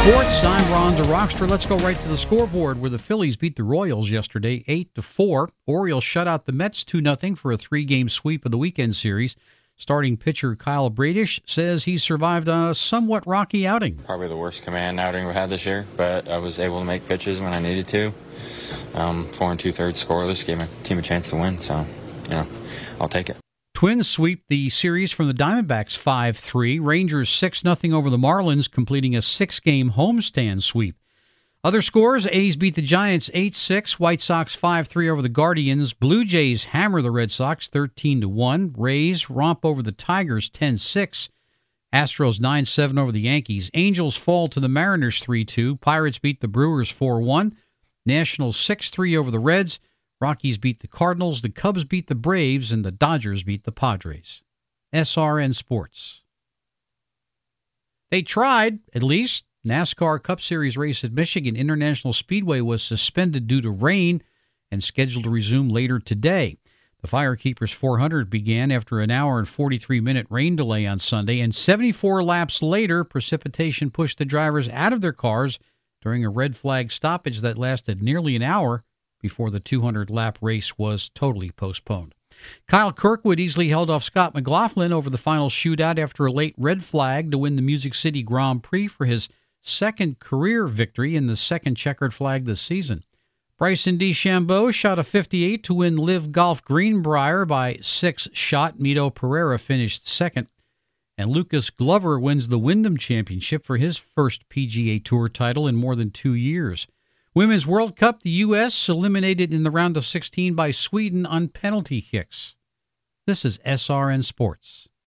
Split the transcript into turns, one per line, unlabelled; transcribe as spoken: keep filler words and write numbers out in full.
Sports, I'm Ron DeRockstra. Let's go right to the scoreboard where the Phillies beat the Royals yesterday eight to four. Orioles shut out the Mets two nothing for a three-game sweep of the weekend series. Starting pitcher Kyle Bradish says he survived a somewhat rocky outing.
Probably the worst command outing we've had this year, but I was able to make pitches when I needed to. Um, four and two-thirds scoreless gave my team a chance to win, so, you know, I'll take it.
Twins sweep the series from the Diamondbacks five three. Rangers six nothing over the Marlins, completing a six-game homestand sweep. Other scores, A's beat the Giants eight six, White Sox five three over the Guardians. Blue Jays hammer the Red Sox thirteen to one. Rays romp over the Tigers ten six. Astros nine seven over the Yankees. Angels fall to the Mariners three two. Pirates beat the Brewers four one. Nationals six three over the Reds. Rockies beat the Cardinals, the Cubs beat the Braves, and the Dodgers beat the Padres. S R N Sports. They tried, at least. NASCAR Cup Series race at Michigan International Speedway was suspended due to rain and scheduled to resume later today. The Firekeepers four hundred began after an hour and forty-three minute rain delay on Sunday, and seventy-four laps later, precipitation pushed the drivers out of their cars during a red flag stoppage that lasted nearly an hour before the two hundred lap race was totally postponed. Kyle Kirkwood easily held off Scott McLaughlin over the final shootout after a late red flag to win the Music City Grand Prix for his second career victory in the second checkered flag this season. Bryson DeChambeau shot a fifty-eight to win Live Golf Greenbrier by six shot. Mito Pereira finished second. And Lucas Glover wins the Wyndham Championship for his first P G A Tour title in more than two years. Women's World Cup, the U S eliminated in the round of sixteen by Sweden on penalty kicks. This is S R N Sports.